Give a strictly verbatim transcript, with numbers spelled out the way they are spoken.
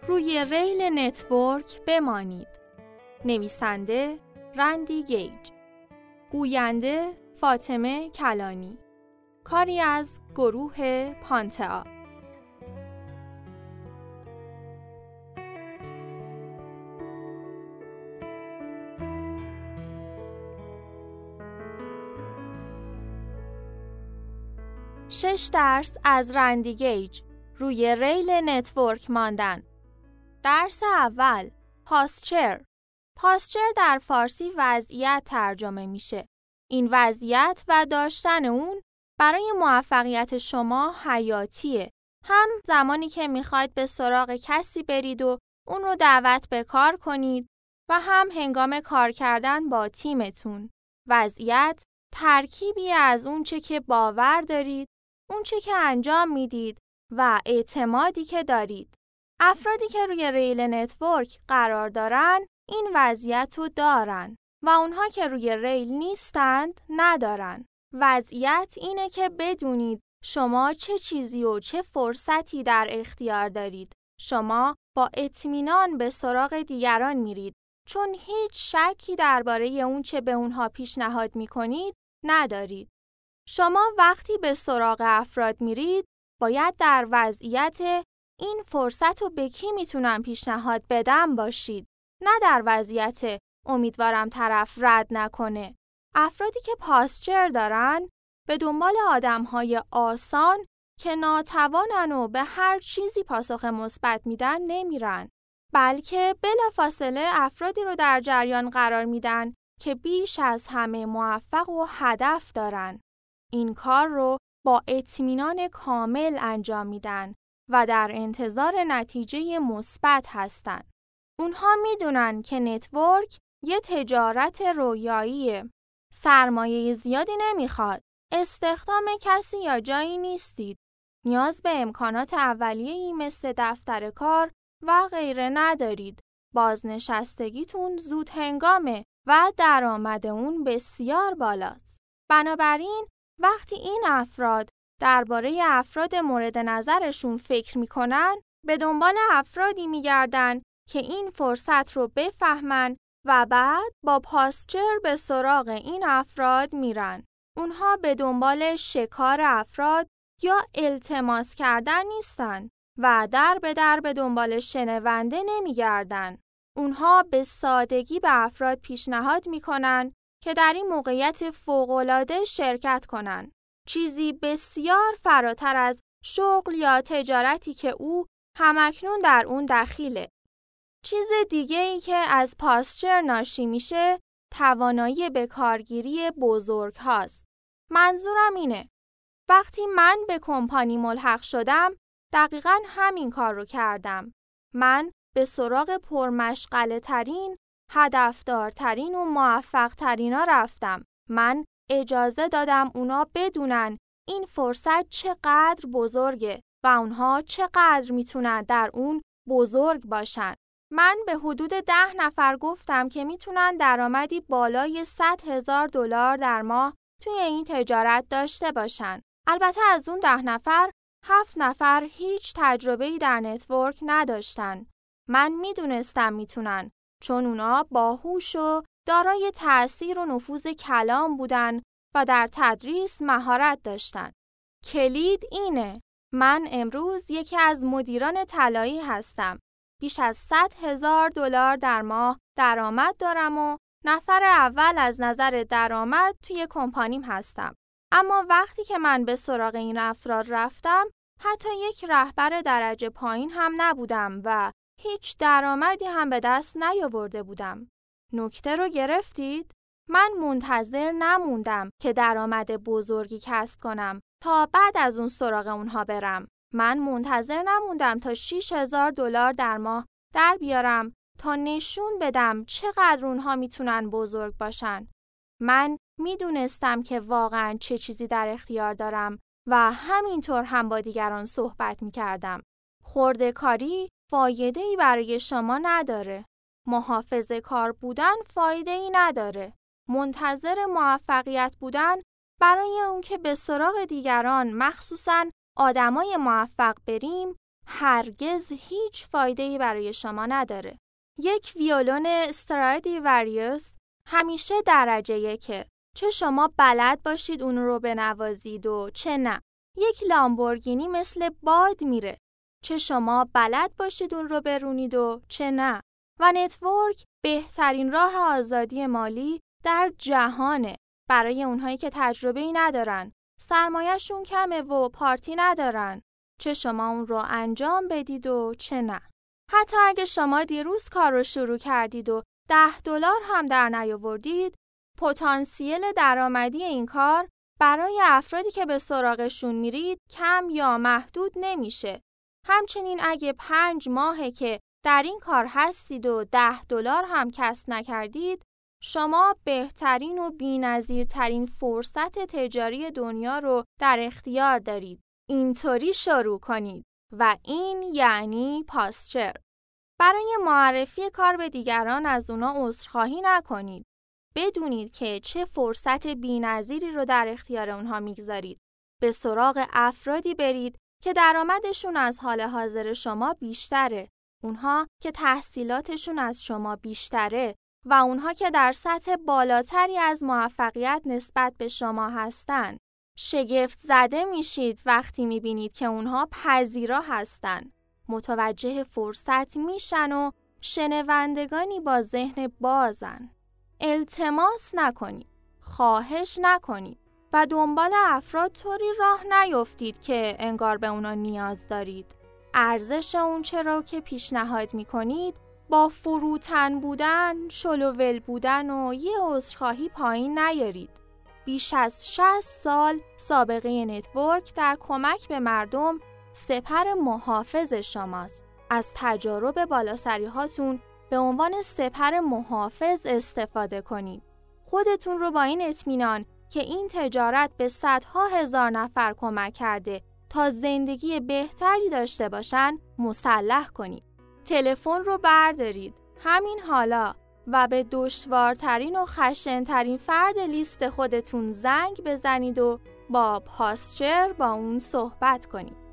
روی ریل نتورک بمانید. نویسنده رندی گیج، گوینده فاطمه کلانی، کاری از گروه پانتئا. شش درس از رندی گیج، روی ریل نتورک ماندن. درس اول، پاسچر. پاسچر در فارسی وضعیت ترجمه میشه. این وضعیت و داشتن اون برای موفقیت شما حیاتیه. هم زمانی که میخواید به سراغ کسی برید و اون رو دعوت به کار کنید و هم هنگام کار کردن با تیمتون. وضعیت ترکیبی از اون چه که باور دارید، اون چه که انجام میدید و اعتمادی که دارید. افرادی که روی ریل نتورک قرار دارن این وضعیت رو دارن و اونها که روی ریل نیستند ندارن. وضعیت اینه که بدونید شما چه چیزی و چه فرصتی در اختیار دارید. شما با اطمینان به سراغ دیگران میرید چون هیچ شکی درباره اون چه به اونها پیشنهاد میکنید ندارید. شما وقتی به سراغ افراد میرید باید در وضعیت این فرصت رو به کی میتونم پیشنهاد بدم باشید، نه در وضعیت امیدوارم طرف رد نکنه. افرادی که پاسچر دارن به دنبال آدمهای آسان که ناتوانن و به هر چیزی پاسخ مثبت میدن نمیرن، بلکه بلافاصله افرادی رو در جریان قرار میدن که بیش از همه موفق و هدف دارن. این کار رو با اطمینان کامل انجام میدن و در انتظار نتیجه مثبت هستن. اونها میدونن که نتورک یه تجارت رویاییه. سرمایه زیادی نمیخواد. استخدام کسی یا جایی نیستید. نیاز به امکانات اولیه‌ای مثل دفتر کار و غیره ندارید. بازنشستگیتون زود هنگامه و درآمد اون بسیار بالاست. بنابراین وقتی این افراد درباره افراد مورد نظرشون فکر میکنن، به دنبال افرادی میگردن که این فرصت رو بفهمن و بعد با پاسچر به سراغ این افراد میرن. اونها به دنبال شکار افراد یا التماس کردن نیستن و در به در به دنبال شنونده نمیگردن. اونها به سادگی به افراد پیشنهاد میکنن که در این موقعیت فوق‌العاده شرکت کنن. چیزی بسیار فراتر از شغل یا تجارتی که او همکنون در اون دخیله. چیز دیگه ای که از پاسچر ناشی میشه توانایی به کارگیری بزرگ هاست. منظورم اینه وقتی من به کمپانی ملحق شدم دقیقاً همین کار رو کردم. من به سراغ پرمشغله ترین، هدفدارترین و موفق ترینا رفتم. من اجازه دادم اونا بدونن این فرصت چقدر بزرگه و اونها چقدر میتونن در اون بزرگ باشن. من به حدود ده نفر گفتم که میتونن درآمدی بالای صد هزار دلار در ماه توی این تجارت داشته باشن. البته از اون ده نفر، هفت نفر هیچ تجربه‌ای در نتورک نداشتن. من میدونستم میتونن چون اونا باهوش و دارای تأثیر و نفوذ کلام بودن و در تدریس مهارت داشتن. کلید اینه. من امروز یکی از مدیران طلایی هستم. بیش از صد هزار دلار در ماه درآمد دارم و نفر اول از نظر درآمد توی کمپانیم هستم. اما وقتی که من به سراغ این افراد رفتم، حتی یک رهبر درجه پایین هم نبودم و هیچ درآمدی هم به دست نیاورده بودم. نکته رو گرفتید؟ من منتظر نموندم که درآمد بزرگی کسب کنم تا بعد از اون سراغ اونها برم. من منتظر نموندم تا شش هزار دلار در ماه در بیارم تا نشون بدم چقدر اونها میتونن بزرگ باشن. من میدونستم که واقعاً چه چیزی در اختیار دارم و همینطور هم با دیگران صحبت میکردم. خرده کاری فایده‌ای برای شما نداره. محافظه کار بودن فایده‌ای نداره. منتظر موفقیت بودن برای اون که به سراغ دیگران، مخصوصاً آدمای موفق بریم، هرگز هیچ فایده‌ای برای شما نداره. یک ویولون استرادیواریوس همیشه درجه یکه، چه شما بلد باشید اون رو بنوازید و چه نه. یک لامبورگینی مثل باد میره، چه شما بلد باشید اون رو برونید و چه نه. و نتورک بهترین راه آزادی مالی در جهانه برای اونهایی که تجربه‌ای ندارن، سرمایه‌شون کمه و پارتی ندارن، چه شما اون رو انجام بدید و چه نه. حتی اگه شما دیروز کار رو شروع کردید و ده دلار هم در نیاوردید، پتانسیل درآمدی این کار برای افرادی که به سراغشون میرید کم یا محدود نمیشه. همچنین اگه پنج ماهه که در این کار هستید و ده دلار هم کسب نکردید، شما بهترین و بی‌نظیرترین فرصت تجاری دنیا رو در اختیار دارید. اینطوری شروع کنید و این یعنی پاسچر. برای معرفی کار به دیگران از اونا عذرخواهی نکنید. بدونید که چه فرصت بی‌نظیری رو در اختیار اونها میگذارید. به سراغ افرادی برید که درآمدشون از حال حاضر شما بیشتره، اونها که تحصیلاتشون از شما بیشتره و اونها که در سطح بالاتری از موفقیت نسبت به شما هستن. شگفت زده میشید وقتی میبینید که اونها پذیرا هستن، متوجه فرصت میشن و شنوندگانی با ذهن بازن. التماس نکنید، خواهش نکنید و دنبال افراد طوری راه نیفتید که انگار به اونا نیاز دارید. ارزش اون چرا که پیشنهاد میکنید با فروتن بودن، شلوول بودن و یه عذرخواهی پایین نیارید. بیش از شصت سال سابقه نتورک در کمک به مردم سپر محافظ شماست. از تجارب بالاسری هاتون به عنوان سپر محافظ استفاده کنید. خودتون رو با این اطمینان که این تجارت به صدها هزار نفر کمک کرده تا زندگی بهتری داشته باشن مسلح کنید. تلفن رو بردارید همین حالا و به دشوارترین و خشن‌ترین فرد لیست خودتون زنگ بزنید و با پاسچر با اون صحبت کنید.